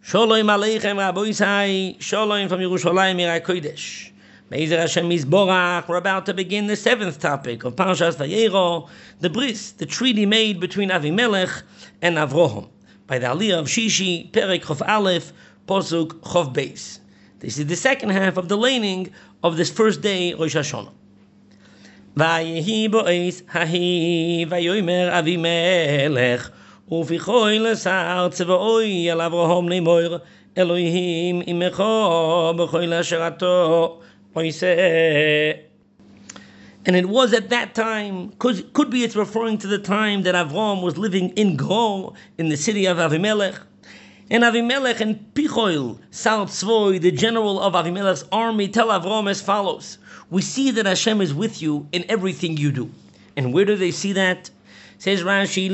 Shalom Aleichem Rabbi Isai, Shalom from Yerushalayim Yirai Kodesh. Me'ezer Hashem Yisborach, we're about to begin the seventh topic of Parshas Vayero, the bris, the treaty made between Avimelech and Avraham, by the Aliyah of Shishi, Perek Chof Aleph, Posuk Chof Beis. This is the second half of the laning of this first day, Rosh Hashanah. Vayehi bo'es hahi, vayomer Avimelech, ופיכוי לשר צבאוי על אברהם לאמור אלוהים עמך בכל אשר אתה עושה. And it was at that time, could be it's referring to the time that Avram was living in Gro, in the city of Avimelech. And Avimelech and Pichoil, Sar Tzvoi, the general of Avimelech's army, tell Avram as follows: we see that Hashem is with you in everything you do. And where do they see that? Says Rashi,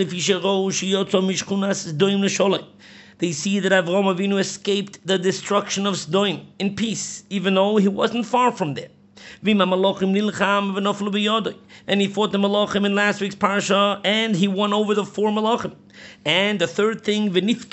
they see that Avraham Avinu escaped the destruction of Sodom in peace, even though he wasn't far from there. And he fought the Malachim in last week's parsha, and he won over the four Malachim. And the third thing,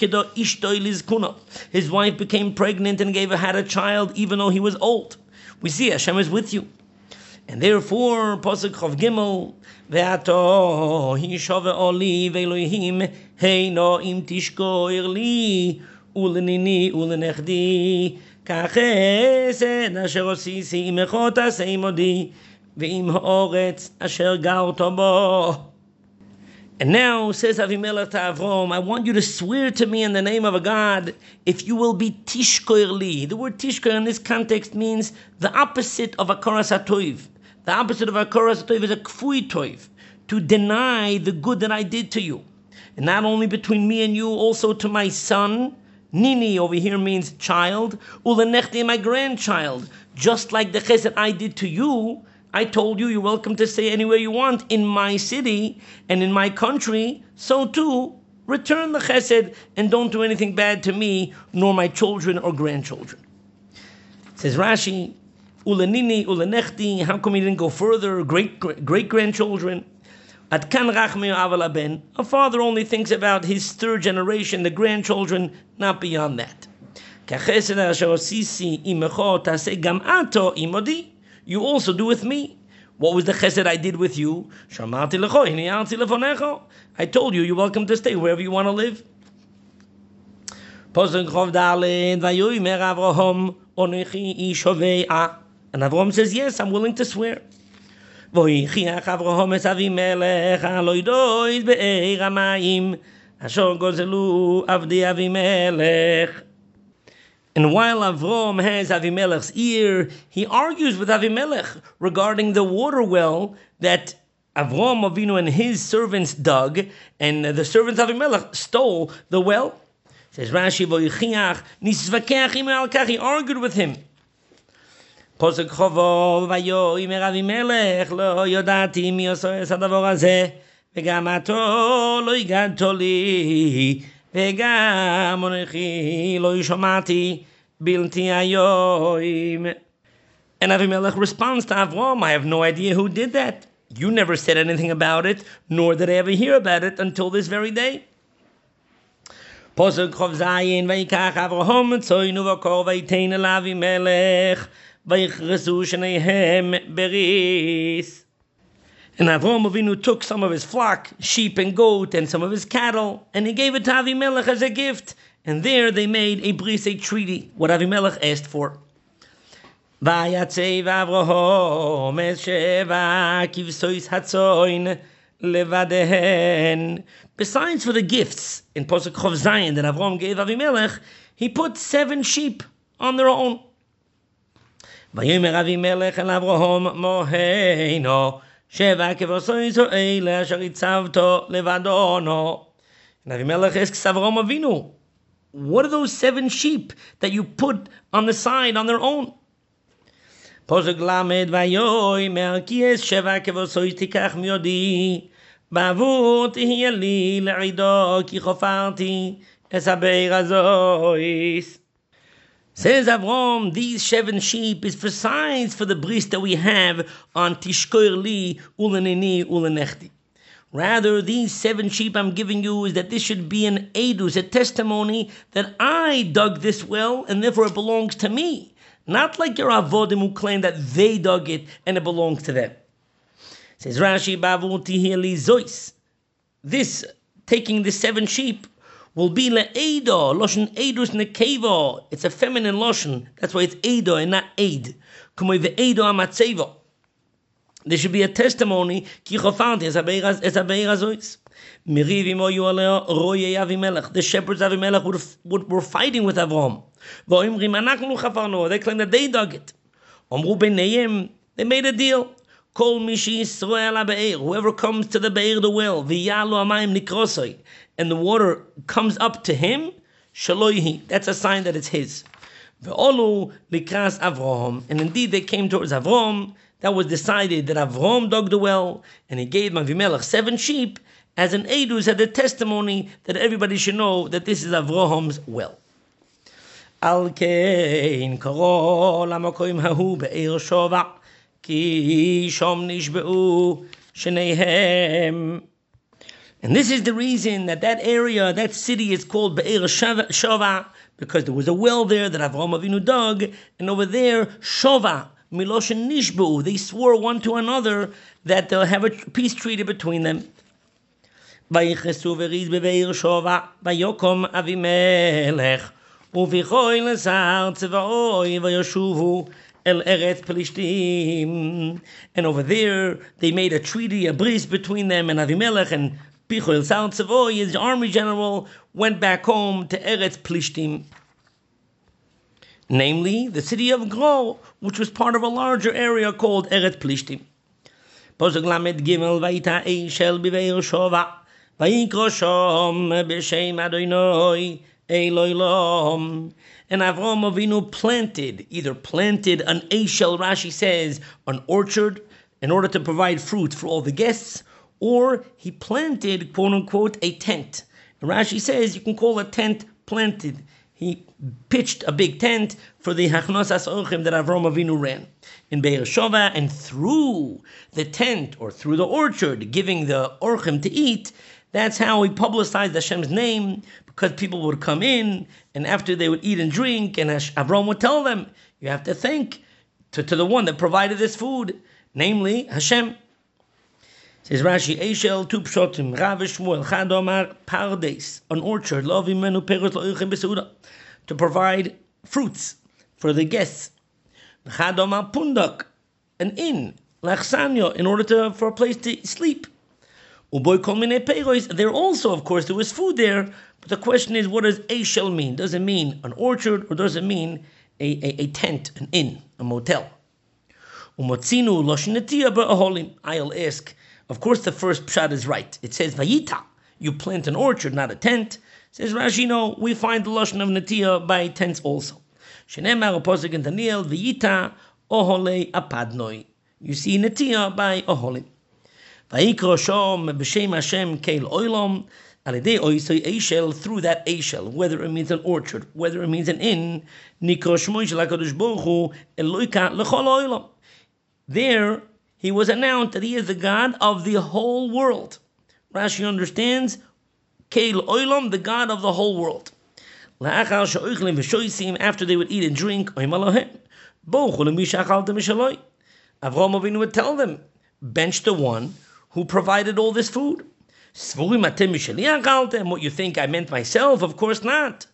his wife became pregnant and had a child, even though he was old. We see Hashem is with you. And therefore, Pasuk Chof Gimel, Ve'ato hishove oli ve'Elohim heino im tishkoir li ulenini ulenechdi kachesed asher osisi imecho tasei modi ve'im ha'oretz asher garto bo. And now, says Avimelech to Avram, I want you to swear to me in the name of a God if you will be tishkoir li. The word tishkoir in this context means the opposite of akaras hatoiv. The opposite of akaras hatoiv is a kfui toiv, to deny the good that I did to you. And not only between me and you, also to my son. Nini over here means child. Ulenechti, my grandchild. Just like the chesed I did to you, I told you you're welcome to stay anywhere you want in my city and in my country. So too, return the chesed and don't do anything bad to me, nor my children or grandchildren. Says Rashi, Ulenini, ulenechti, how come he didn't go further? Great-grandchildren. At kan rachmei aval haben, a father only thinks about his third generation, the grandchildren, not beyond that. Kachesed asher osisi imecho taseh gam ato imodi. You also do with me. What was the chesed I did with you? Shamarti lecho, hine arti lefonecho. I told you, you're welcome to stay wherever you want to live. Posuk Chof Daled, vayomer Avraham onechi ish hove'ah. And Avraham says, yes, I'm willing to swear. And while Avraham has Avimelech's ear, he argues with Avimelech regarding the water well that Avraham Avinu and his servants dug, and the servants of Avimelech stole the well. Says Rashi, he argued with him. פוסק חובו ויאמר אבימלך לא ידעתי מי עושה את הדבר הזה וגם אתו לא הגדת לי וגם אנוכי לא שמעתי בלתי היום. And Avimelech responds to Avram, I have no idea who did that. You never said anything about it, nor did I ever hear about it until this very day. פוסק חוב זין ויקח אברהם צאן ובקר וייתן לאבימלך ויכרסו שניהם בריס. And Avraham Avinu took some of his flock, sheep and goat, and some of his cattle, and he gave it to Avimelech as a gift. And there they made a bris, a treaty, what Avimelech asked for. ויצא אברהם את שבע כבשוש הצאן לבדיהן. Besides for the gifts in Posuk Chof Zayin that Avraham gave Avimelech, he put 7 sheep on their own. ויאמר אבימלך אל אברהם מוהנו שבע כבשוש אלה אשר הצבת לבדנו. And Avimelech asks Avraham Avinu, what are those 7 sheep that you put on the side on their own? פוסק למד ויאמר כי אס שבע כבשוש תיקח מידי בעבור תהיה לי לעידו כי חפרתי אס הבאר הזויס. Says Avram, these 7 sheep is for signs for the bris that we have on Tishkoir Li Ulenini Ulenechti. Rather, these 7 sheep I'm giving you is that this should be an edus, a testimony that I dug this well and therefore it belongs to me. Not like your avodim who claim that they dug it and it belongs to them. Says Rashi, this, taking the 7 sheep, will be le'edo, loshen edus nekeva. It's a feminine loshen. That's why it's edo and not aid. Kumoi ve'edo amatzevo. There should be a testimony. The shepherds of Avimelech were fighting with Avram. They claim that they dug it. They made a deal. Whoever comes to the Be'er, the well, and the water comes up to him, that's a sign that it's his. And indeed they came towards Avram. That was decided that Avram dug the well, and he gave Avimelech 7 sheep as an edus, as a testimony that everybody should know that this is Avraham's well. Al kein karo lamakoim hahu be'er shova ki shom nishbeu shneihem. And this is the reason that area, that city is called Be'er Shova, because there was a well there that Avraham Avinu dug, and over there, Shova, Miloshen Nishbu, they swore one to another that they'll have a peace treaty between them. Vayichesu v'riz be'Be'er Shova, vayokom Avimelech, uvichoi l'sar tzeva'oi vayoshuvu el Eretz Pelishtim. And over there, they made a treaty, a bris between them and Avimelech, and Pichol Sar Tzevoi, his army general, went back home to Eretz Pelishtim. Namely, the city of Gro, which was part of a larger area called Eretz Pelishtim. Posuk Lamed Gimel Vayita Eishel B'Be'er Shova Vayikro Shom B'Shem Adonai Eloi Lom. And Avraham Avinu planted an Eishel, Rashi says, an orchard in order to provide fruit for all the guests, or he planted, quote-unquote, a tent. Rashi says you can call a tent planted. He pitched a big tent for the Hachnosas Orchim that Avraham Avinu ran in Be'er Shova, and through the tent, or through the orchard, giving the Orchim to eat, that's how he publicized Hashem's name, because people would come in, and after they would eat and drink, and Avraham would tell them, you have to thank to the one that provided this food, namely Hashem. Says Rashi, Eishel tu pshotim, Rav Shmuel, Chad Omar, Pardes, an orchard, lovim menu perot lo'ichem beseuda, to provide fruits for the guests. Chad Omar pundak, an inn, lachsanyo, in order for a place to sleep. Uboy kol minei peiros, there also, of course, there was food there, but the question is, what does Eishel mean? Does it mean an orchard, or does it mean a tent, an inn, a motel? Umotzinu loshinetia ba'aholim, I'll ask. Of course, the first pshat is right. It says vayita, you plant an orchard, not a tent. Says Rashi, no, we find the lashon of netia by tents also. Shenemar posuk in Daniel vayita oholei apadnoi. You see netia by oholim. Vayikro shom b'shem Hashem keil oilom alidei oisoi eishel, through that eishel, whether it means an orchard, whether it means an inn. Nikro shmoi shel HaKadosh Baruch Hu Eloika l'chol oilom. There, he was announced that he is the God of the whole world. Rashi understands, Keil Oilam, the God of the whole world. After they would eat and drink, Avraham Avinu would tell them, bench the one who provided all this food. What you think I meant myself? Of course not.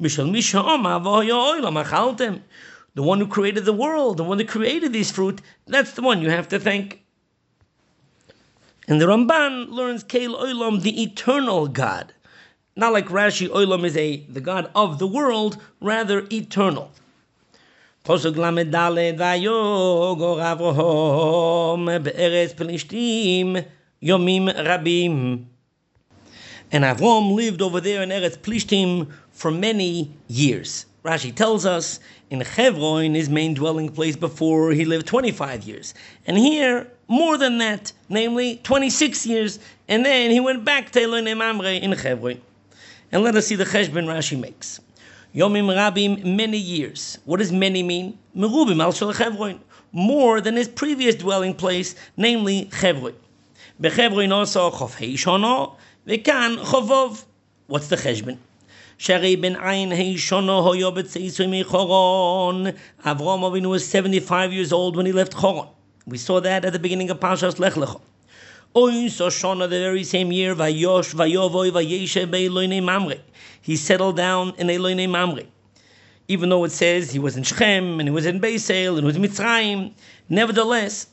The one who created the world, the one that created these fruit, that's the one you have to thank. And the Ramban learns Keil Olam, the eternal God. Not like Rashi, Olam is the God of the world, rather eternal. Posuk Lamed Daled Vayogor Avraham be'eretz Pelishtim Yomim Rabim. And Avram lived over there in Eretz Pelishtim for many years. Rashi tells us in Hebron, his main dwelling place, before he lived 25 years. And here, more than that, namely 26 years. And then he went back to Elonim Mamre in Hebron. And let us see the cheshbon Rashi makes. Yomim Rabim, many years. What does many mean? Merubim al shel Hebron, more than his previous dwelling place, namely Hebron. Bechevron also chof hei shana, vekan chovov. What's the cheshbon? Sharei ben ayin hei shana hoyo b'tzeisui mi Choron. Avraham Avinu was 75 years old when he left Choron. We saw that at the beginning of Parshas Lech Lecha. Oy so shana, the very same year, vayosh vayovoy vayeshev be'Eloinei Mamre. He settled down in Eloinei Mamre. Even though it says he was in Shechem, and he was in Beisel, and he was in Mitzrayim, nevertheless,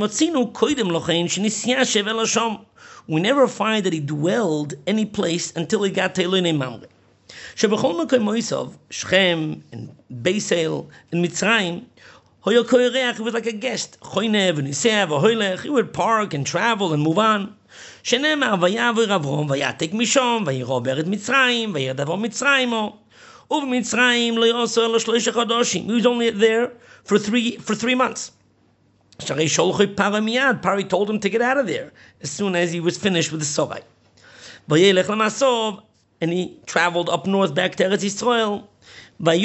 we never find that he dwelled any place until he got to Eloinei Mamre. Shechem, and Beisel, and Mitzrayim, he was like a guest. He would park and travel and move on. He was only there for 3 months. Pari told him to get out of there as soon as he was finished with the Sovai. And he traveled up north back to Eretz Yisrael. There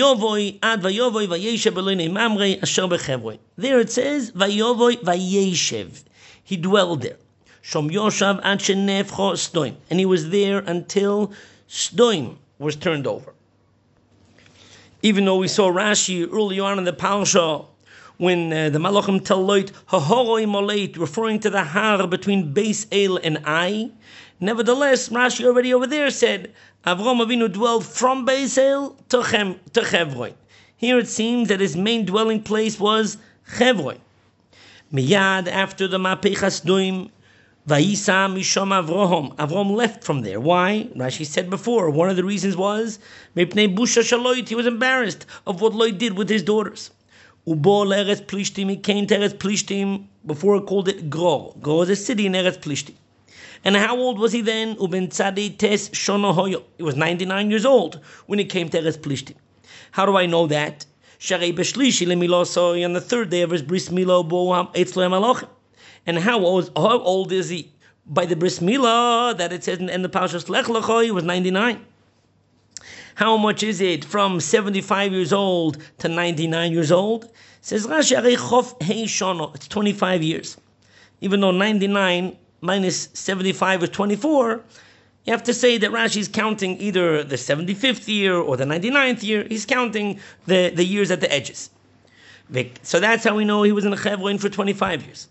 it says Vayovoy Vayeshev. He dwelled there. Shom Yoshav ad shenefcho Sdoim, and he was there until Sdoim was turned over. Even though we saw Rashi early on in the Parsha, when the Malachim tell Lot Hahoroi Moleit, referring to the har between Beis El and Ai, nevertheless, Rashi already over there said Avraham Avinu dwelled from Beis El to Chevron. Here it seems that his main dwelling place was Chevron. Miyad after the Mapechas Sdoim, Vayisa Mishom Avraham left from there. Why? Rashi said before, one of the reasons was Mipnei Busha Shaloit. He was embarrassed of what Lot did with his daughters. Ubo Eretz Plishtim. He came to Eretz Plishtim, before it called it Gror. Gror is a city in Eretz Plishtim. And how old was he then? Uben Tzadi Tes Shona Hoyo. He was 99 years old when he came to Eretz Plishtim. How do I know that? Sharei Beshlishi Lemiloso, on the third day of his Bris Milo Boam Eitzlo Malachim. And how old is he? By the Bris Milah that it says in the Parshas Lech Lecha, he was 99. How much is it from 75 years old to 99 years old? Says Rashi, Chof Hei Shono. It's 25 years. Even though 99 minus 75 is 24, you have to say that Rashi is counting either the 75th year or the 99th year. He's counting the years at the edges. So that's how we know he was in the Chevron for 25 years.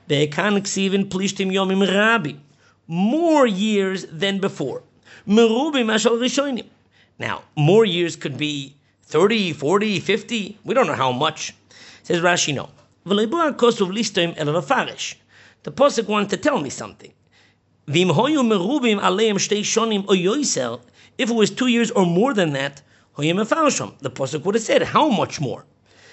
More years than before. Now, more years could be 30, 40, 50. We don't know how much. Says Rashi, no. The Pasuk wants to tell me something. If it was 2 years or more than that, the Pasuk would have said, how much more?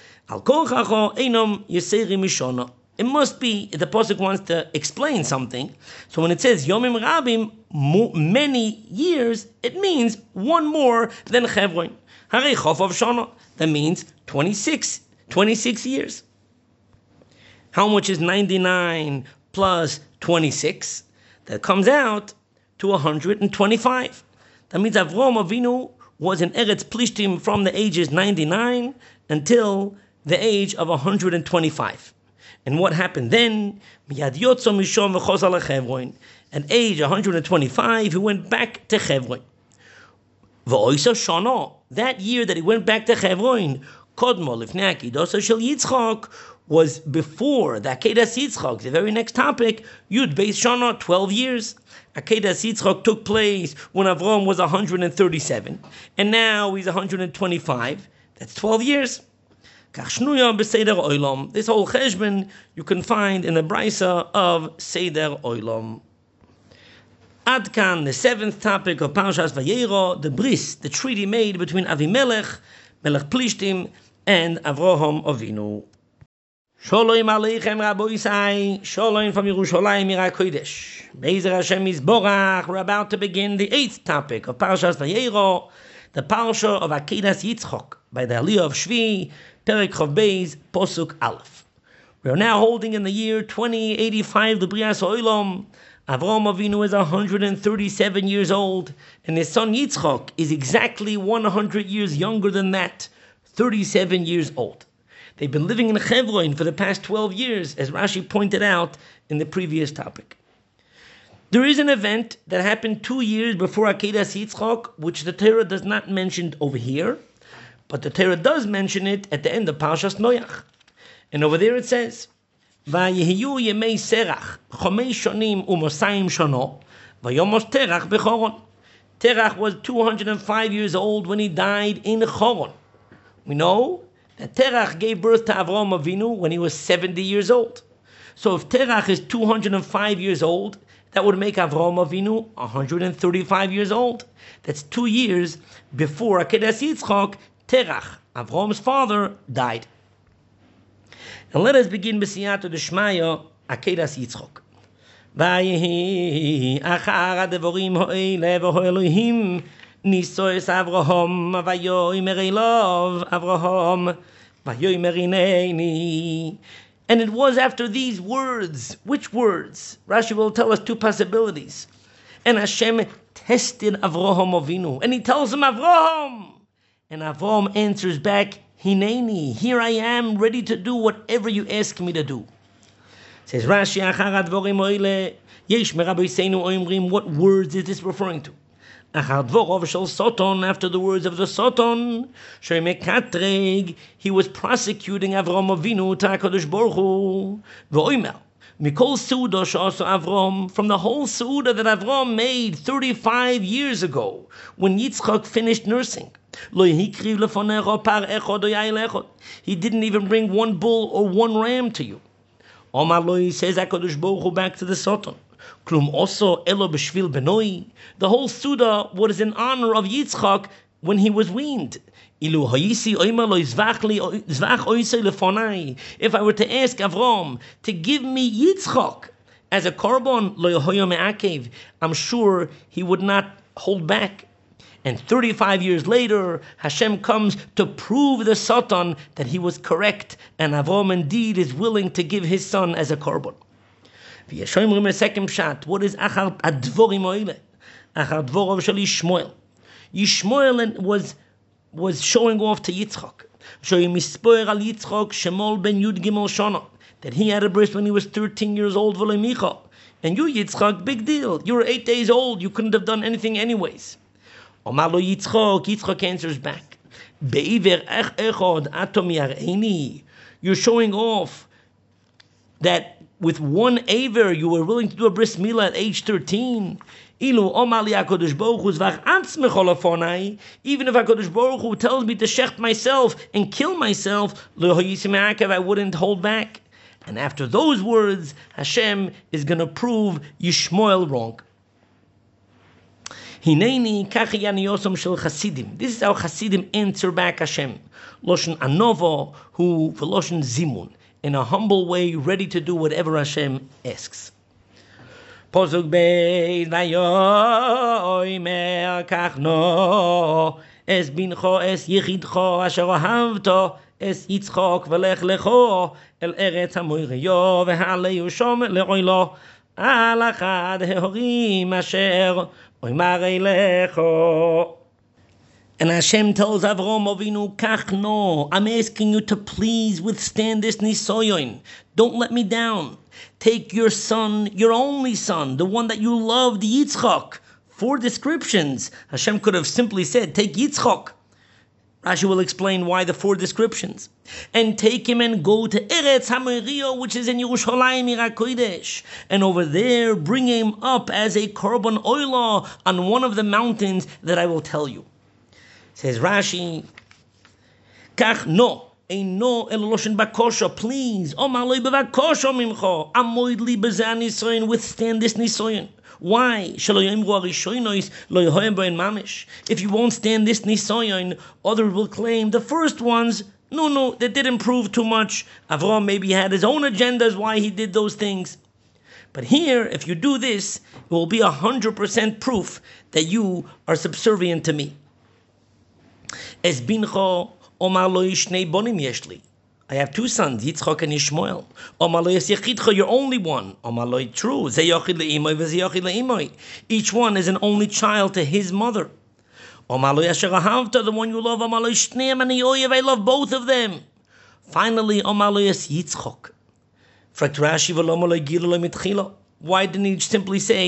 It must be, the Pasuk wants to explain something. So when it says Yomim Rabim, many years, it means one more than Chevron. Harei Chofav Shana, that means 26 years. How much is 99 plus 26? That comes out to 125. That means Avraham Avinu was in Eretz Plishtim from the ages 99 until the age of 125. And what happened then? At age 125, he went back to Chevron. That year that he went back to Chevron, was before the Akedas Yitzchak, the very next topic, Yud Beis Shana, 12 years. Akedas Yitzchak took place when Avraham was 137, and now he's 125. That's 12 years. This whole cheshbon you can find in the Brisa of Seder Olam. Adkan, the seventh topic of Parshas Vayero, the bris, the treaty made between Avimelech, Melech Plishtim, and Avraham Avinu. Shalom Aleichem Raboisai, Shalom from Yerushalayim Ira Kodesh. Be'ezer Hashem Yisborach, we're about to begin the eighth topic of Parshas Vayero, the Parsha of Akedas Yitzchok, by the Aliyah of Shvi, Perek Chav Beis, Posuk Aleph. We are now holding in the year 2085 the Brias Olam. Avraham Avinu is 137 years old, and his son Yitzchok is exactly 100 years younger than that, 37 years old. They've been living in Chevron for the past 12 years, as Rashi pointed out in the previous topic. There is an event that happened 2 years before Akedas Yitzchak, which the Torah does not mention over here, but the Torah does mention it at the end of Parshas Noach. And over there it says, "Vayehiyu yemei Serach, 5 shonim u'mosayim shono, vayomos Terach bechoron." Terach was 205 years old when he died in Choron. We know that Terach gave birth to Avraham Avinu when he was 70 years old. So if Terach is 205 years old, that would make Avraham Avinu 135 years old. That's 2 years before Akedas Yitzchak, Terach, Avraham's father, died. And let us begin b'siyata d'shmaya Akedas Yitzchak. Vayehi achar hadevorim ha'ele v'ha'elohim nisoes Avraham vayomer elav Avraham vayomer hineni. And it was after these words. Which words? Rashi will tell us 2 possibilities. And Hashem tested Avraham Avinu. And he tells him, Avraham. And Avraham answers back, Hineni, here I am, ready to do whatever you ask me to do. Says Rashi, what words is this referring to? After the words of the Soton, he was prosecuting Avraham Avinu to HaKadosh Baruch Hu. From the whole Seudah that Avraham made 35 years ago, when Yitzchak finished nursing. He didn't even bring 1 bull or 1 ram to you. Says HaKadosh Baruch Hu back to the Soton. The whole Seudah was in honor of Yitzchak when he was weaned. If I were to ask Avram to give me Yitzchak as a korban, I'm sure he would not hold back. And 35 years later, Hashem comes to prove the Satan that he was correct, and Avram indeed is willing to give his son as a korban. A second pshat. What is achar advorim oile? Achar dvorov shel Yishmael. Yishmael was showing off to Yitzchak. Showing mispoer al Yitzchak Shemol ben Yud Gimel Shana, that he had a bris when he was 13 years old. V'le and you Yitzchak, big deal. You were 8 days old. You couldn't have done anything anyways. Omar lo Yitzchak. Yitzchak answers back. Be'iver ech echod atom yareini. You're showing off that with 1 aver you were willing to do a bris milah at age 13. Ilu Omar li HaKadosh Baruch Hu zvach atzmech olafonai. Even if HaKadosh Baruch Hu tells me to shecht myself and kill myself, lo hayisim I wouldn't hold back. And after those words, Hashem is going to prove Yishmael wrong. Hineni kachi yaniyosam shel Chasidim. This is how Chasidim answer back Hashem. Loshen anova hu v'loshen zimun. In a humble way, ready to do whatever Hashem asks. Posuk beis vayomer kachno es bincho es yichidcho asher ohavto es Yitzchok v'lech lecho el eretz hamoiriyo v'ha'aleyu shom le'oilo al achad hehorim asher oimar eilecho. And Hashem tells Avraham Avinu, Kach no, I'm asking you to please withstand this nisoyon. Don't let me down. Take your son, your only son, the one that you loved, Yitzchak. 4 descriptions. Hashem could have simply said, take Yitzchak. Rashi will explain why the 4 descriptions. And take him and go to Eretz HaMoriyo, which is in Yerushalayim, Ira Kodesh. And over there, bring him up as a korban oila on one of the mountains that I will tell you. Says Rashi, Kach no, ein no eloloshen bakosha, please. Omar loy bevakosha mimcho. Amoid li bezeh nisoyin, withstand this nisoyin. Why? If you won't stand this nisoyin, others will claim the first ones, no, that didn't prove too much. Avraham maybe had his own agendas why he did those things. But here, if you do this, it will be 100% proof that you are subservient to me. Es bincho omar lo ishnei bonim yeshli. I have 2 sons, Yitzchak and Yishmael. Omar lo yechidcha, you're only one. Omar lo true. Ze yochid le'imoy ve ze yochid le'imoy. Each one is an only child to his mother. Omar lo yasher ahavta, the one you love. Omar lo ishneim ani oyev, I love both of them. Finally, Omar lo yas Yitzchak. Fragt Rashi v'lo lo gilo lo mitchilo. Why didn't he simply say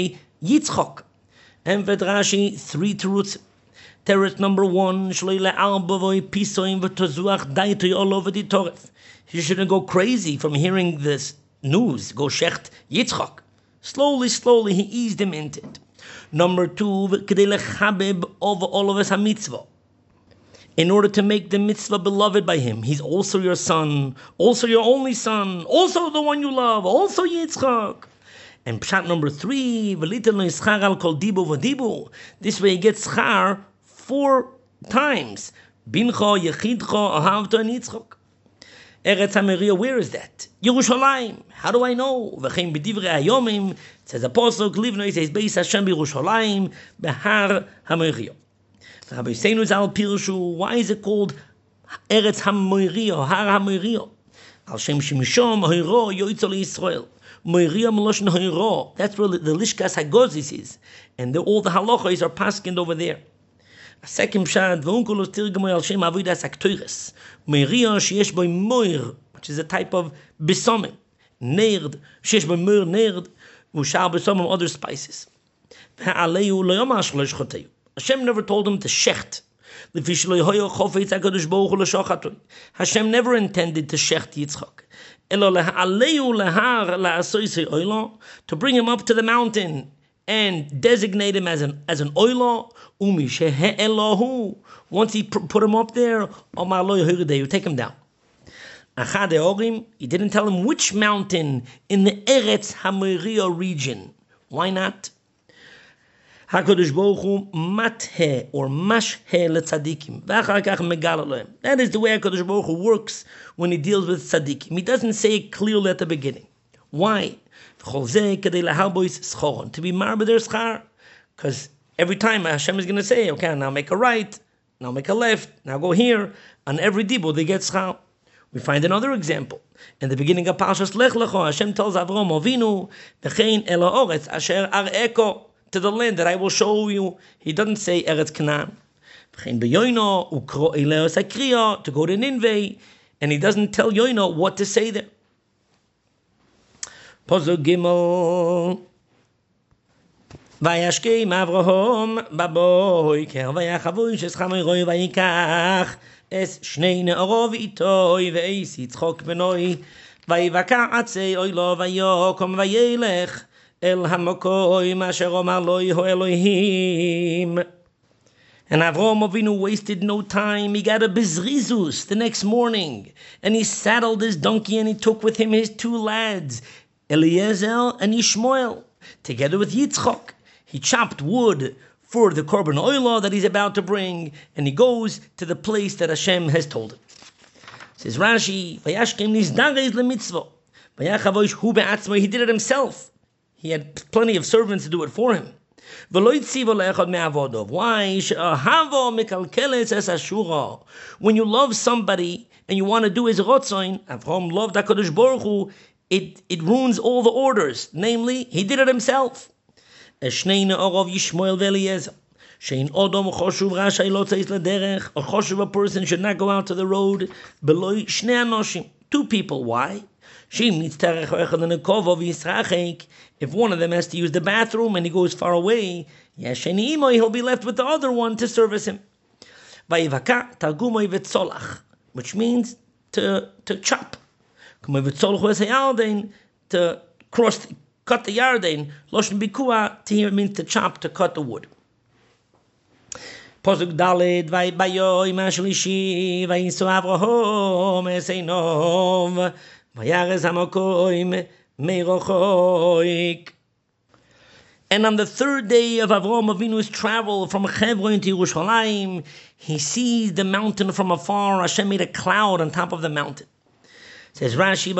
Yitzchak. And Rashi, 3 terutzim. Teretz number 1, Shloi le'arbavoi pisoim v'tozuach daitoi all over the Torah. He shouldn't go crazy from hearing this news. Go shecht Yitzchak. Slowly, he eased him into it. Number 2, v'kedei lechabeb over all of us ha-mitzvah. In order to make the mitzvah beloved by him. He's also your son, also your only son, also the one you love, also Yitzchak. And pshat number 3, v'litel lo yischar al kol dibu v'dibu. This way he gets schar 4 times. Bincha, Yechidcha, Ahavta, and Yitzchak. Eretz HaMoriah, where is that? Yerushalayim. How do I know? V'chein b'divrei hayomim. It says Apostle, Livnoi says, Beis Hashem b'Yerushalayim, b'har HaMoriah. Rabbi Seinu Zal Pirshu, why is it called Eretz HaMoriah, Har HaMoriah? Al Shem Shimshom, Hoiro, Yoitzo Yisrael. Moriah Meloshin Hoiro. That's where the Lishkas HaGozis is. And all the halachos are paskined over there. A second pshat, V'unkulos Tirgamoy Al Shem Avidas HaKtoires. Moriah Sheyesh Boi Moir, which is a type of Bisomim. Nerd, Sheyesh Boi Moir, Nerd, Vushar Bisomim, other spices. Ve'aleyu Lo Yomar Shlosh Choteyu. Hashem never told him to shecht. Hashem never intended to shecht Yitzchak. To bring him up to the mountain and designate him as an oila. Once he put him up there, you take him down. He didn't tell him which mountain in the Eretz HaMoriah region. Why not? HaKadosh Baruch Hu mathe or mashhe letzadikim. That is the way HaKadosh Baruch Hu works when he deals with tzadikim. He doesn't say it clearly at the beginning. Why? To be marba their schar. Because every time Hashem is going to say, okay, now make a right, now make a left, now go here. On every dibur they get schar. We find another example. In the beginning of Parshas Lech Lecho, Hashem tells Avraham Avinu, V'chein el ha'oretz asher ar'eko, to the land that I will show you. He doesn't say Eretz Canaan. V'chein beyoino ukro eleos hakriya, to go to Nineveh, and he doesn't tell Yoino what to say there. Pasuk Gimel. Vayashkeim Avraham baboiker vayachavu sheschamoiroi vayikach es shnei ne'orov itoi ve'eis Yitzchok benoi vayivaka atzei oilo vayokom vayelech el hamokoim asher omar loi ho Elohim. And Avraham Avinu wasted no time. He got a bezrizus the next morning, and he saddled his donkey, and he took with him his 2 lads, Eliezer and Ishmael, together with Yitzchok. He chopped wood for the korban oila that he's about to bring, and he goes to the place that Hashem has told him. Says Rashi, he did it himself. He had plenty of servants to do it for him. Why? When you love somebody and you want to do his rotzoin, Avraham loved HaKadosh Baruch Hu, it ruins all the orders. Namely, he did it himself. A person should not go out to the road below 2 people. Why? If one of them has to use the bathroom and he goes far away, he'll be left with the other one to service him. Which means to chop. To cut the yarden. Loshen bikua to here means to chop, to cut the wood. Posuk Daled vayibayoy mashlishi vayiso Avraham eseinov vayares hamokoim meirochoik. And on the 3rd day of Avraham Avinu's travel from Hebron to Yerushalayim, he sees the mountain from afar. Hashem made a cloud on top of the mountain. Says Rashi,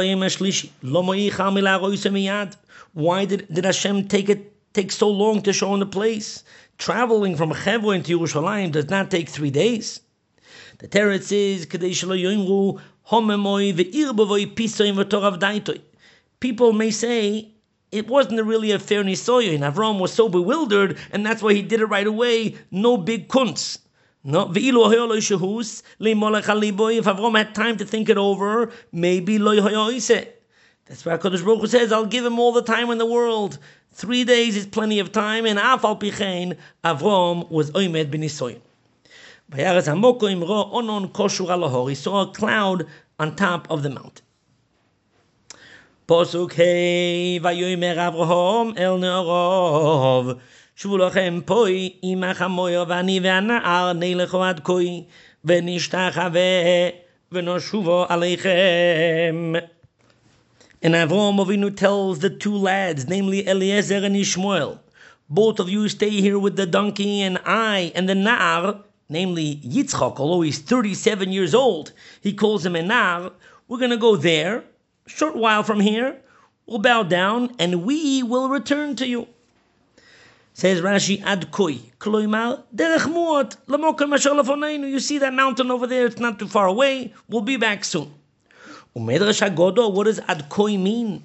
why did Hashem take so long to show him the place? Traveling from Hebron to Yerushalayim does not take 3 days. The teretz is people may say it wasn't really a fair nisoyon. Avraham was so bewildered, and that's why he did it right away. No big kunz. No, if Avraham had time to think it over, maybe then That's why HaKadosh Baruch Hu says, I'll give him all the time in the world. 3 days is plenty of time, and Af al Pichein, Avram was oimed b'nisoyin. He saw a cloud on top of the mountain. Posuk hey, vayomer Avraham el ne'orov, shuvu lachem poi imach hamoyer v'ani ve'ana'ar ne'lecho ad koi, v'nishtachave v'noshuvo aleichem. And Avraham Avinu tells the two lads, namely Eliezer and Ishmael, both of you stay here with the donkey, and I and the Na'ar, namely Yitzchak, although he's 37 years old, he calls him a Na'ar, we're going to go there, a short while from here, we'll bow down, and we will return to you. Says Rashi, Ad koi, kloimar, derech muot, lamokem asher lefoneinu. You see that mountain over there, it's not too far away, we'll be back soon. Umedrash Hagodo, what does ad koi mean?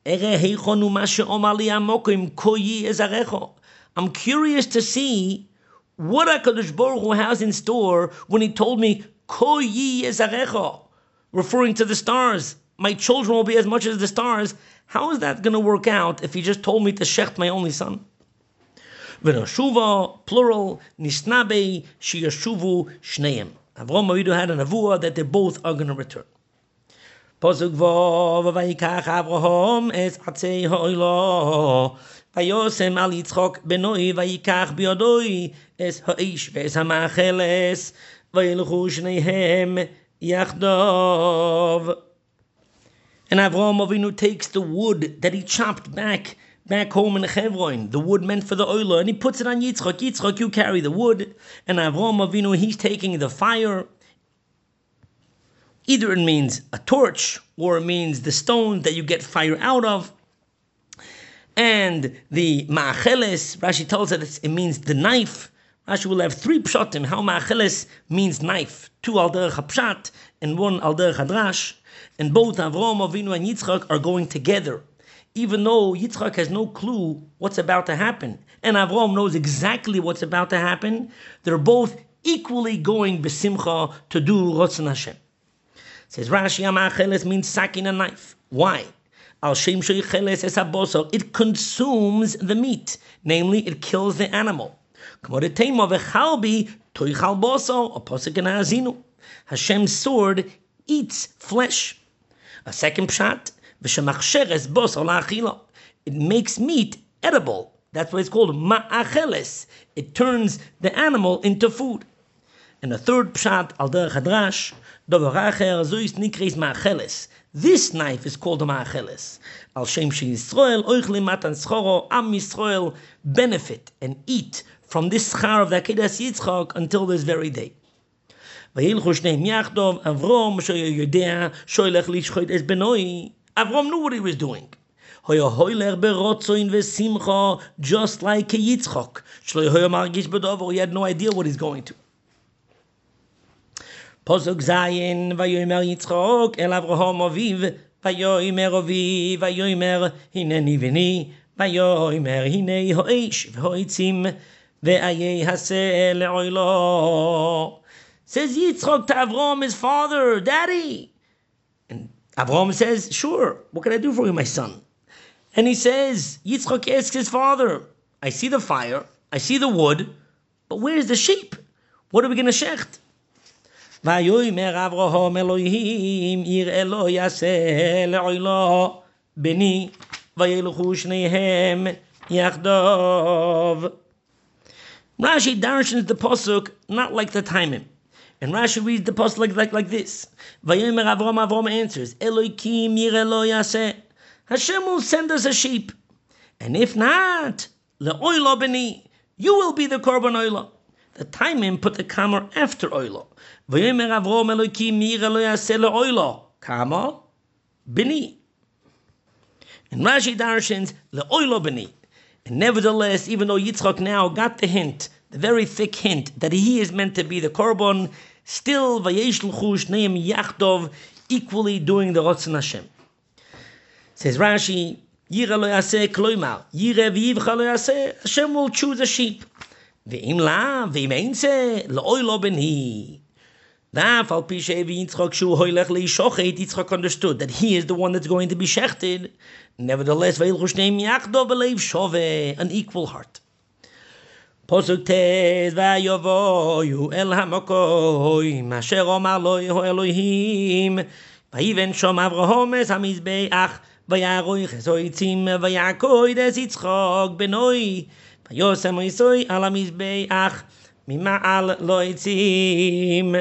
I'm curious to see what HaKadosh Baruch Hu has in store when he told me, Koyi ezarecho, referring to the stars. My children will be as much as the stars. How is that going to work out if he just told me to shecht my only son? V'noshuva, plural, nisnabe, shiyashuvu, shneim. Avraham Avinu had a nevuah that they both are going to return. Posuk vav vayikach Avraham es atzei ha'olah vayosem al Yitzchak benoi vayikach biyadoi es ha'ish ve'es ha'macheles vayilchu shneihem yachdav. And Avraham Avinu takes the wood that he chopped back home in Hebron, the wood meant for the olah, and he puts it on Yitzchak. Yitzchak, you carry the wood. And Avraham Avinu, he's taking the fire. Either it means a torch, or it means the stone that you get fire out of. And the ma'acheles, Rashi tells us it means the knife. Rashi will have 3 pshatim, how ma'acheles means knife. 2 al derech hapshat, and 1 al derech hadrash. And both Avraham Avinu and Yitzchak are going together. Even though Yitzchak has no clue what's about to happen, and Avraham knows exactly what's about to happen, they're both equally going besimcha to do Ratzon Hashem. Says Rashi, Amacheles means sakin, a knife. Why? Al Shem Shecheles es habosor. It consumes the meat, namely it kills the animal. K'modetema v'chalbi toichal bosor, a posuk in Ha'azinu. Hashem's sword eats flesh. A second pshat, v'shemachsheres bosor la'achila. It makes meat edible. That's why it's called ma'acheles. It turns the animal into food. And the third pshat, al derech hadrash, this knife is called a ma'acheles. Al Shem Yisrael oichle matan schoro, Am Yisrael benefit and eat from this schar of the Akedas Yitzchak until this very day. Avram knew what he was doing. Just like Yitzchak. He had no idea what he's going to. Posuk Zayin, Vayomer Yitzchok, El Avraham Aviv, Vayomer Aviv, Vayomer Hineni Vini, Vayomer Hinei Hoish, Hoitzim, Ve'ayei Haseh Le'oilo. Says Yitzchok to Avraham, his father, Daddy. And Avraham says, sure, what can I do for you, my son? And he says, Yitzchok asks his father, I see the fire, I see the wood, but where's the sheep? What are we going to shecht? Vayomer Avraham Elohim yireh lo yaseh le'olah beni vayelchu shneihem yachdav. Rashi darshans the pasuk not like the timing, and Rashi reads the pasuk like this. Vayomer Avraham answers, Elohim yireh lo yaseh. Hashem will send us a sheep, and if not, le'olah beni, you will be the korban olah. The timing put the comma after olah. Vayomer Avraham Elohim yireh lo yaseh le'olah, comma, bini. And Rashi darshans le'olah bini. And nevertheless, even though Yitzchak now got the hint, the very thick hint that he is meant to be the korban, still vayeshlchu shneim yachdov, equally doing the Ratzon Hashem. Says Rashi, yireh lo yaseh kloimar, yireh v'yivcha lo yaseh, Hashem will choose a sheep. Ve'im la, ve'im ein ze, le'olah bini. Yitzchak understood that he is the one that's going to be shechted. Nevertheless, an equal heart. Posuk tes vayovoyu el hamokoim asher omar lo Elohim vayiven shom Avraham es hamizbeach vayaroich es oitzim vayakoid es Yitzchak benoi vayosem oisoi al hamizbeach mima'al lo oitzim.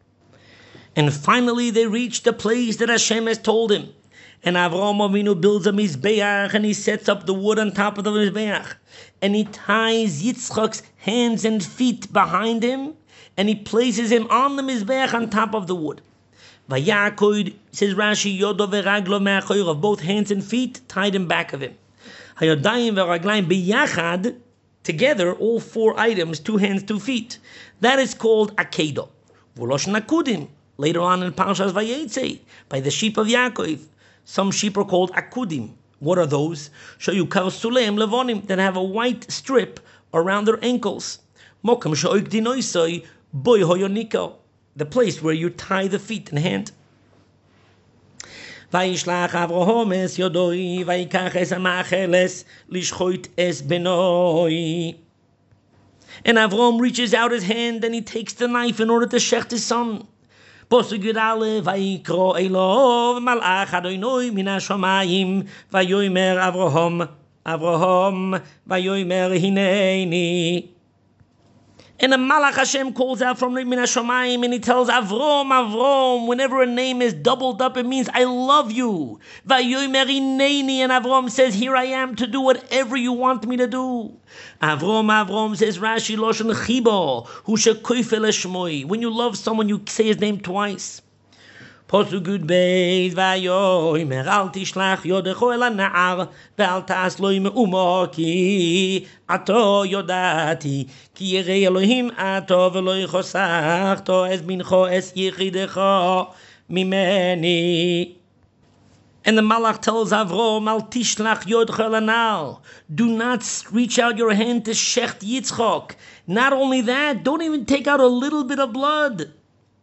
And finally they reached the place that Hashem has told him. And Avraham Avinu builds a mizbeach, and he sets up the wood on top of the mizbeach, and he ties Yitzchak's hands and feet behind him, and he places him on the mizbeach on top of the wood. Vayakoid, says Rashi, yodo veraglo me'achoyrav, both hands and feet tied in back of him. Hayodayim veraglayim biyachad, together, all four items, 2 hands, 2 feet. That is called akedo. V'losh nakudim. Later on in Parshas Vayetze, by the sheep of Yaakov. Some sheep are called akudim. What are those? Shoyu karsuleim levonim, that have a white strip around their ankles. Mokam shoik dinoisoi boy hoyoniko, the place where you tie the feet and hand. Vayishlach Avraham es yodoi vayikach es amacheles lishchoit es benoi. And Avraham reaches out his hand and he takes the knife in order to shecht his son. Posuk Yud Aleph, Vayikro Elov Malach Adonai min hashamayim vayomer Avraham vayomer hineni. And the Malach Hashem calls out from min hashamayim and he tells Avram, whenever a name is doubled up, it means I love you. Vayomer hineni, and Avram says, here I am to do whatever you want me to do. Avram says Rashi Loshen Chibo, hu shekoifel shmoi. When you love someone, you say his name twice. Posuk Yud Beis vayomer al tishlach yodecho el hana'ar ve'al ta'as lo me'umo ki ato yodati ki yirei Elohim ato ve'lo yichosachto es mincho es yichidecho mimeni. And the Malach tells Avram, Al tishlach yodcha lanal, do not reach out your hand to shecht Yitzchak. Not only that, don't even take out a little bit of blood.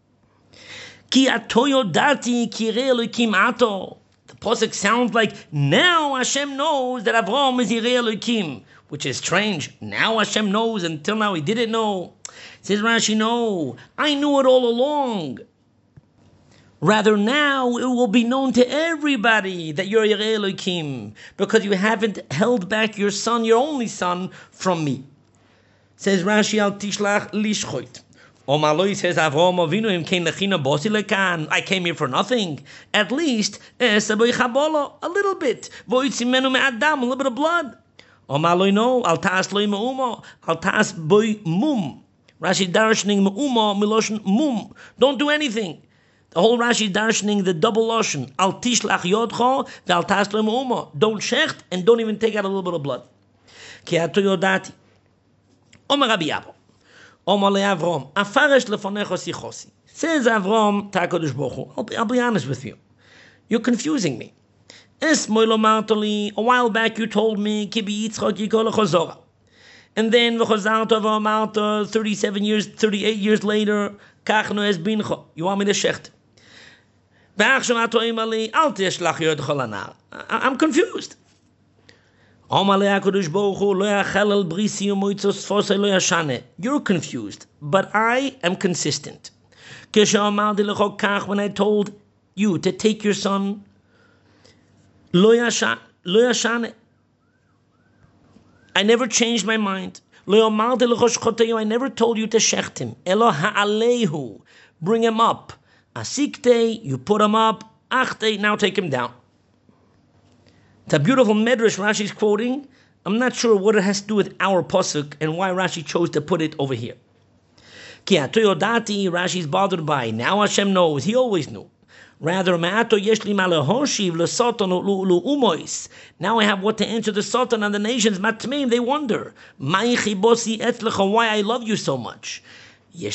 Ki ato yodati kirei Elokim ato. The pasuk sounds like now Hashem knows that Avram is Yirei Elokim, which is strange. Now Hashem knows, until now he didn't know. Says Rashi, no, I knew it all along. Rather, now it will be known to everybody that you're Yirei Elokim, because you haven't held back your son, your only son, from me. Says Rashi, Al tishlach lishchoit. Omaloi says Avraham Avinu im kein lechina bosi lekan. I came here for nothing. At least a little bit. Voitzimenu me'adam, a little bit of blood. Omaloi no, al taas loi me'umo, al taas boi mum. Rashi darshaning me'umo miloshin mum. Don't do anything. The whole Rashi darshaning the double loshen. Al tishlach yodcho ve'al taas loi me'umo. Don't shecht and don't even take out a little bit of blood. Ki ato yodati. Omer Rabbi Yabo. Omer le Avram. Afaresh lefonecho sichosi. Says Avram to HaKadosh Baruch Hu, I'll be honest with you. You're confusing me. Es moilo martoli. A while back you told me ki biyitzchak yikol chozora. And then v'chozarto v'omarto 38 years later, kachno es bincho. You want me to shecht? I'm confused. You're confused, but I am consistent. When I told you to take your son, I never changed my mind. I never told you to shecht him. Bring him up. Asikte, you put him up. Achte, now take him down. It's a beautiful medrash Rashi is quoting. I'm not sure what it has to do with our pasuk and why Rashi chose to put it over here. Ki atoyodati, Rashi is bothered by. Now Hashem knows. He always knew. Rather, now I have what to answer the Satan and the nations. Matmeim, they wonder. Why I love you so much. Now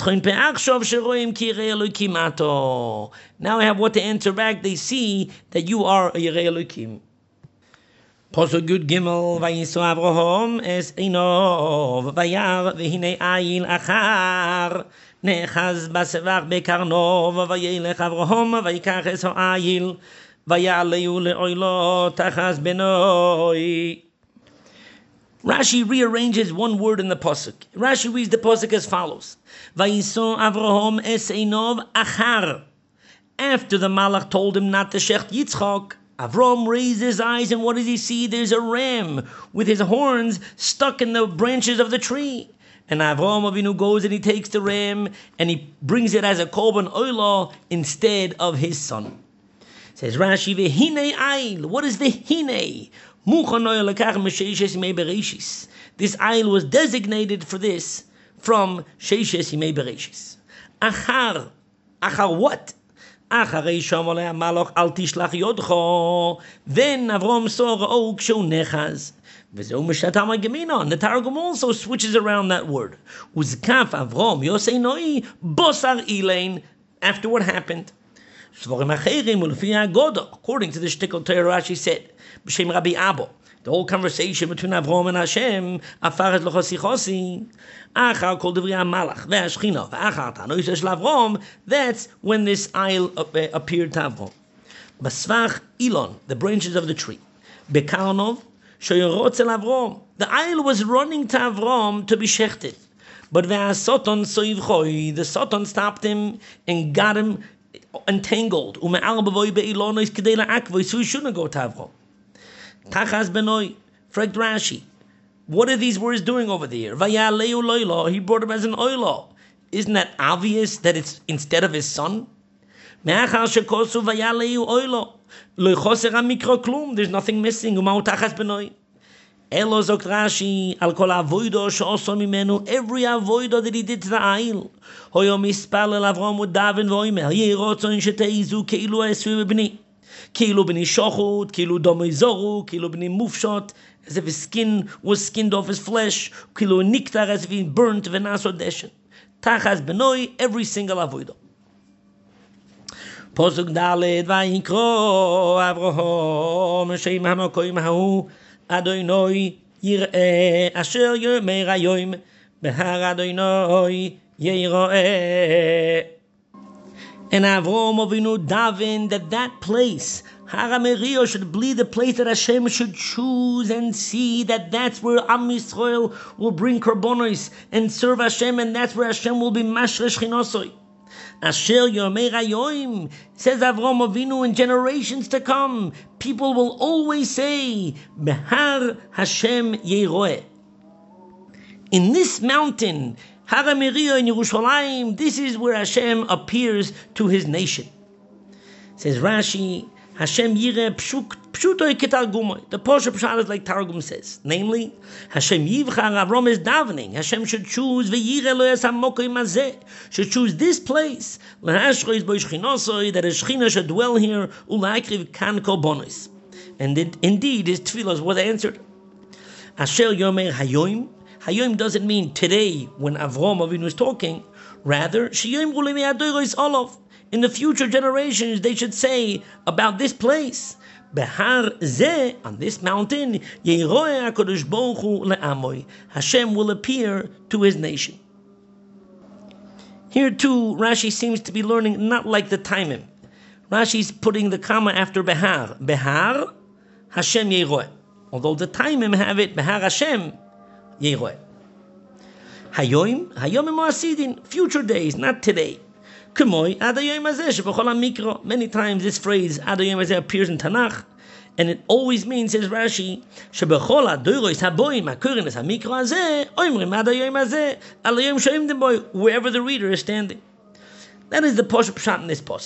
I have what to answer back. They see that you are a Yirei Elokim. Posuk Yud Gimel, Vayiso Avraham es Einov Vayar v'hinei Ayil Achar נאחז בסבך בקרנו, וילך אברהם, ויקח את העיל, ויעלהו לאוילו תחז בנוי. Rashi rearranges one word in the pasuk. Rashi reads the pasuk as follows: Vayiso Avraham es einov achar. After the Malach told him not to shecht Yitzchak, Avraham raised his eyes, and what does he see? There's a ram with his horns stuck in the branches of the tree. And Avraham Avinu goes and he takes the ram and he brings it as a korban oila instead of his son. Says Rashi, v'hinei ayil. What is the hinei? This ayil was designated for this from Sheishes Yimei Bereshis. Achar what? Then Avram saw Ra'o Kshu Nechaz. The Targum also switches around that word. Uzkaf Avram Yosei Noi Bosar Ilain. After what happened? According to the Shtickle Torah, Rashi said, B'Shem Rabbi Abo, the whole conversation between Avram and Hashem, Afaret Lochosi Achar Kol Divrei HaMalach ve'Ashchina ve'Achar Tanois Shel Avram. That's when this ayil appeared to Avram. Basvach Ilon, the branches of the tree. Bekarnov Shoyorotz El Avram. The ayil was running to Avram to be shechted, but ve'Asoton Soivchoi, the Soton stopped him and got him entangled. So he shouldn't go to Avram. Tachas benoi, fragt Rashi, what are these words doing over there? Vayaleu loilo, he brought him as an oilo. Isn't that obvious that it's instead of his son? There's nothing missing. Tachas benoi. Elo zokt Rashi, al kol avoido she'oso mimenu, every avoido that he did to the ayil. Hoyo mispalel Avram u'daven v'oimer, yehi rotzon sheteizu keilu esvi b'bni. Keilu b'ni shochut, keilu domei zoru, keilu b'ni mufshot, as if his skin was skinned off his flesh, keilu niktar, as if he burnt v'naso deshen. Tachas benoi, every single avoido. Posuk daled vayikro Avraham shem hamakoyim ha'u Adonai yireh asher yomer hayoim behar Adonai yireh. And Avraham Avinu davened that place, Har HaMoriah, should be the place that Hashem should choose and see that that's where Am Yisrael will bring korbanos and serve Hashem, and that's where Hashem will be mashresh chinosoi. Asher Yomer Hayoim, says Avraham Avinu, in generations to come, people will always say, Behar Hashem Yeroeh. In this mountain, Har HaMoriah in Yerushalayim, this is where Hashem appears to his nation. Says Rashi, Hashem Yireh Pshutoy Ketargumoi. The Posher Pshat is like Targum says. Namely, Hashem Yivchar, Avram is davening. Hashem should choose V'yireh lo yasamokoy mazeh. Should choose this place. L'hashchois bo shchinosoi, that his Shechina should dwell here. U'la'akriv kan korbanos. And indeed, his tefillos was answered. Asher Yomer Hayoim. Hayoim doesn't mean today when Avraham Avinu is talking. Rather, Shiyom Gulei Adoros Olav. In the future generations, they should say about this place, Behar Zeh, on this mountain, Yeroeh HaKadosh Baruch Hu le'amoy. Hashem will appear to his nation. Here too, Rashi seems to be learning not like the Taimim. Rashi's putting the comma after Behar. Behar, Hashem Yeroeh. Although the Taimim have it, Behar Hashem Yeroeh. Hayoim Moasidin, future days, not today. Many times this phrase Adayim Hazeh appears in Tanakh, and it always means, says Rashi, wherever the reader is standing. That is the Poshup Pshat in this Posuk.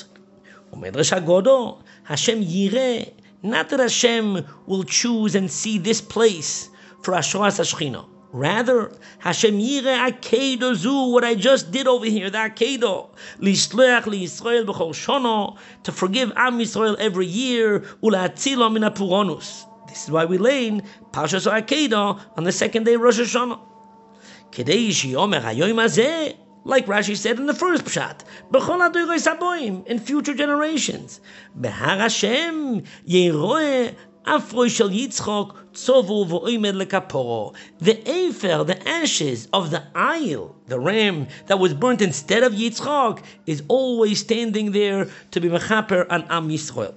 Hashem Yireh, not that Hashem will choose and see this place for Ashras Hashchina. Rather, Hashem Yireh Akedo Zu, what I just did over here, the Akedo, Lishleach Yisrael b'chol shono, to forgive Am Yisrael every year, Ula'atzilo min hapuronus. This is why we lay Parshas Akedo on the second day of Rosh Hashanah. Kedei sheyomer hayoim hazeh, like Rashi said in the first pshat, b'chol hadoros haboim, in future generations. Behar Hashem Yeroeh Afroi shel Yitzchok tzovu v'oimed lekaporo. The efer, the ashes of the ayil, the ram that was burnt instead of Yitzchok, is always standing there to be mechaper on Am Yisrael.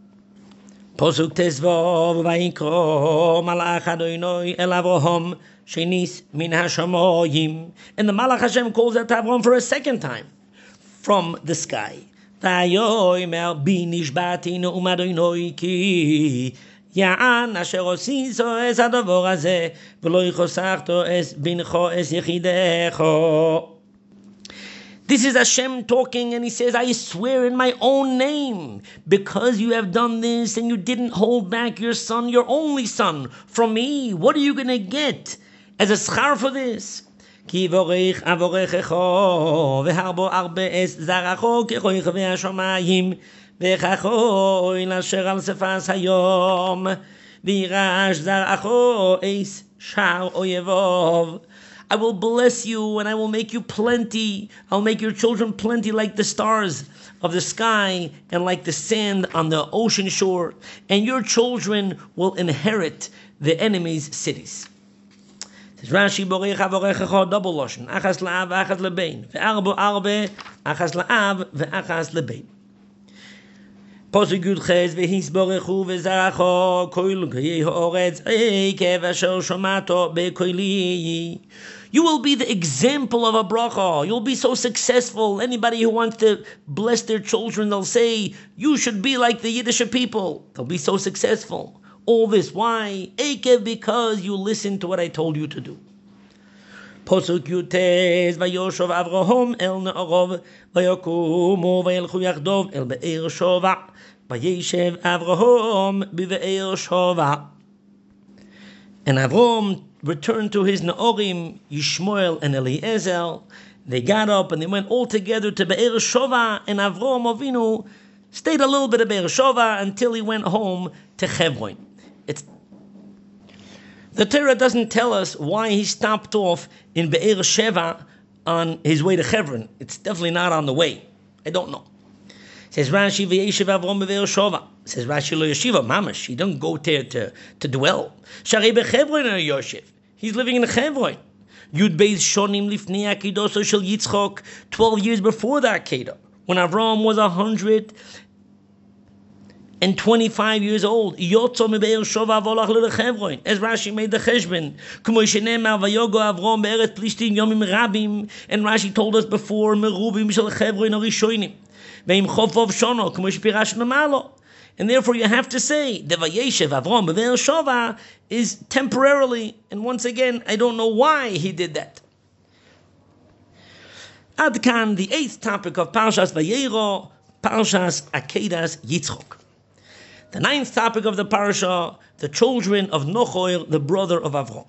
Posuk tezvav vayikro malach Adonai el Avraham shenis min hashamoyim. And the Malach Hashem calls out to Avraham for a second time from the sky. Vayomer bi nishbatinu umadonai ki ya'an asher osiso es adavor hazeh v'lo yichosachto es bincho es yechidecho. This is Hashem talking, and he says, I swear in my own name, because you have done this and you didn't hold back your son, your only son, from me. What are you going to get as a schar for this? Ki vorech avorechecho v'harbo arbe es zaracho kechoich ve'ashomayim v'chacho ilasher al sefas hayom v'irash zaracho es shar oyevov. I will bless you and I will make you plenty. I'll make your children plenty like the stars of the sky and like the sand on the ocean shore. And your children will inherit the enemy's cities. Says Rashi, Borech avorechecho, double lashon. Achas la'av, achas lebein. Ve'arbo arbe, achas la'av, ve'achas lebein. Posuk Yud Ches v'hisborechu v'zaracho koil k'yei ha'oretz eikev asher shomato be'koili. You will be the example of a bracha. You'll be so successful. Anybody who wants to bless their children, they'll say, you should be like the Yiddish people. They'll be so successful. All this, why? Eikev, because you listened to what I told you to do. Posuk Yutes Vayoshov Avraham El Ne'orov Vayokumu Vayelchu Yachdov El Be'er Shova Vayeshev Avraham B'Be'er Shova. And Avraham returned to his Ne'orim, Yishmael and Eliezer. They got up and they went all together to Be'er Shova, and Avraham Avinu stayed a little bit at Be'er Shova until he went home to Hebron. The Torah doesn't tell us why he stopped off in Be'er Sheva on his way to Hebron. It's definitely not on the way. I don't know. Says Rashi, V'yeshev Avram Be'er Sheva. Says Rashi, Lo Yeshiva, Mamash. He doesn't go there to dwell. Sharei beChebron Yoshev. He's living in Hebron. Yud Beis Shonim Lifnei Akidoso Shel Yitzchok. 12 years before the Akedah, when Avram was 125 years old. Yotzo meBe'er Shova volach leChebron. As Rashi made the cheshbon. K'mo shenemar vayogo Avram be'eretz Plishtim yomim rabim. And Rashi told us before, merubim shel Chebron harishonim. Ve'im chofov shono k'mo shepirashnu malo. And therefore you have to say, the Vayeshev Avram be'er Shova is temporarily, and once again, I don't know why he did that. Ad kan, the 8th topic of Parshas Vayero, Parshas Akedas Yitzchok. The 9th topic of the Parsha, the children of Nochor, the brother of Avram.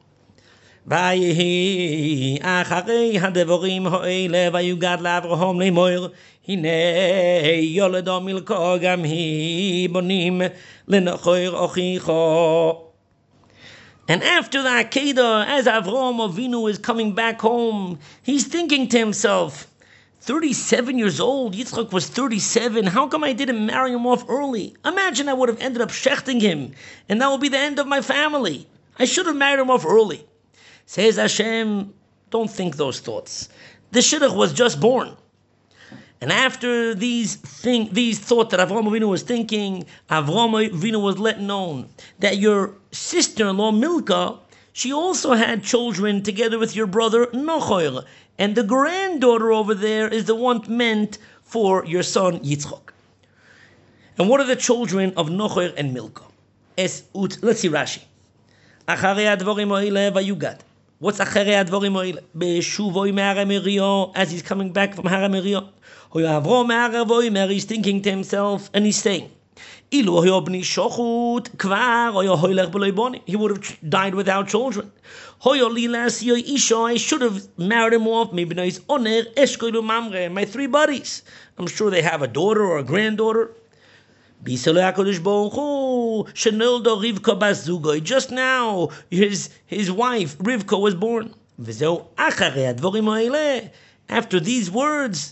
Vayehi acharei hadevorim ha'ele vayugad la'Avraham le'moir hinei yoledo milko gam hi bonim leNochor ochicho. And after the Akedah, as Avram Avinu is coming back home, he's thinking to himself, 37 years old, Yitzchak was 37, how come I didn't marry him off early? Imagine I would have ended up shechting him, and that would be the end of my family. I should have married him off early. Says Hashem, don't think those thoughts. The shidduch was just born. And after these thoughts that Avraham Avinu was thinking, Avraham Avinu was let known that your sister-in-law Milcah, she also had children together with your brother Nochor, and the granddaughter over there is the one meant for your son Yitzchak. And what are the children of Nochor and Milcah? Let's see Rashi. Acharei advorim ha'ile vayugad. What's acharei advorim ha'ile? Be'shuvoi me'ara Miriah, as he's coming back from Hara Miriah. He's thinking to himself, and he's saying, he would have died without children. I should have married him off. Maybe my 3 buddies. I'm sure they have a daughter or a granddaughter. Just now, his wife Rivka was born. After these words,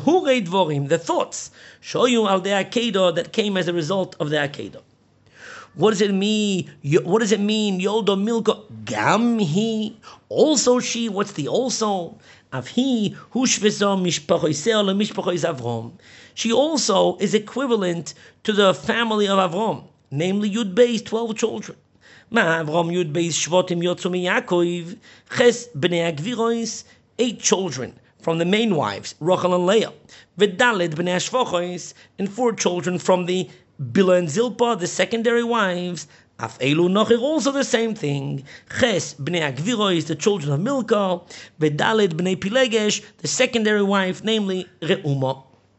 the thoughts show you al the Akedah that came as a result of the Akedah. What does it mean? What does it mean? Yolda Milka Gam he. Also she. What's the also? Of he Hushvisa Mishpachoisel Mishpachois Avrom. She also is equivalent to the family of Avrom, namely Yud Beis, 12 children. Ma Avrom Yud Beis Shvotim Yotzumi Yaakov Ches Bnei Agvirois, 8 children from the main wives, Rachel and Leah. V'Daled Bnei Shvochos, and 4 children from the Bila and Zilpah, the secondary wives. Af Elu Nocher, also the same thing. Ches Bnei Agvirois, the children of Milcah. V'Daled Bnei Pilegesh, the secondary wife, namely Reuma.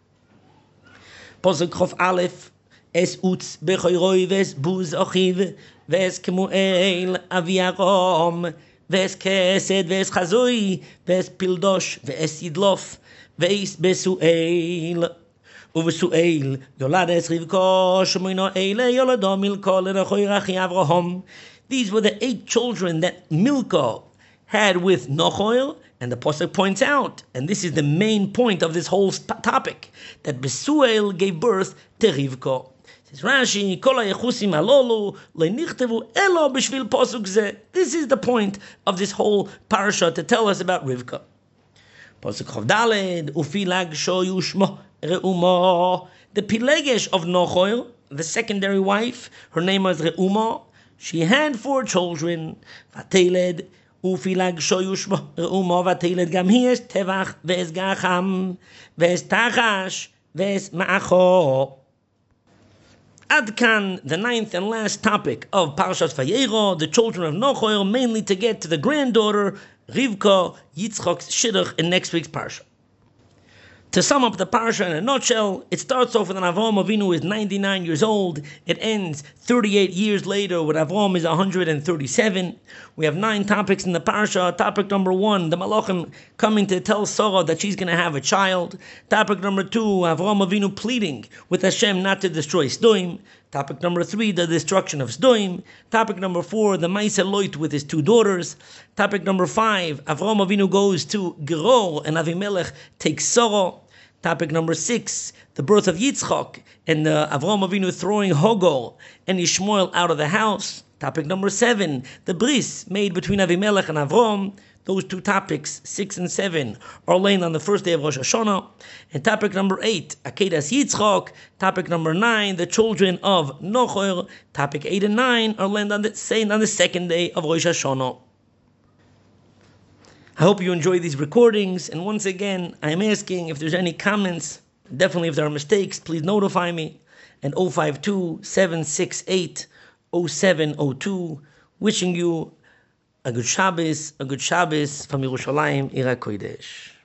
Posuk Chof Aleph. Es Utz Bechoiroi Ves Buz Achiv Ves Kemuel Aviarom Ves Kesed Ves Chazoi Ves Pildosh Ves Yidlof Ves Besuel Uvesuel Yolades Rivko Shemoino Eile Yolado Milko Lenachoirachi Avraham. These were the 8 children that Milcah had with Nochoil, and the Pasuk points out, and this is the main point of this whole topic, that Besuel gave birth to Rivka. Says Rashi, Kol hayechusim halolu le'nichtavu elo b'shvil pasuk zeh. This is the point of this whole parasha, to tell us about Rivka. Pasuk Chav Daled, ufilag sho yushmo Reuma. The Pilegesh of Nochoil, the secondary wife, her name was Reuma. She had 4 children. Vateled ufilag sho yushmo Reuma vateled gam hi es tevach ve'es gacham ve'es tachash ve'es ma'acho. Adkan, the 9th and last topic of Parashat Vayero, the children of Nochoil, mainly to get to the granddaughter Rivka, Yitzchak's shidduch in next week's parsha. To sum up the parasha in a nutshell, it starts off with an Avraham Avinu who is 99 years old. It ends 38 years later when Avraham is 137. We have 9 topics in the parasha. Topic number 1, the Malachim coming to tell Sarah that she's going to have a child. Topic number 2, Avraham Avinu pleading with Hashem not to destroy Sdoim. Topic number 3, the destruction of Sdoim. Topic number 4, the Maaseh Lot with his 2 daughters. Topic number 5, Avraham Avinu goes to Geror and Avimelech takes Sarah. Topic number 6, the birth of Yitzchak and Avraham Avinu throwing Hagar and Ishmael out of the house. Topic number 7, the bris made between Avimelech and Avraham. Those 2 topics, 6 and 7, are laid on the first day of Rosh Hashanah. And topic number 8, Akedas Yitzchak. Topic number 9, the children of Nochor. Topic 8 and 9 are laid on the second day of Rosh Hashanah. I hope you enjoy these recordings, and once again, I am asking if there's any comments, definitely if there are mistakes, please notify me at 052-768-0702. Wishing you a good Shabbos from Yerushalayim, Ira Kodesh.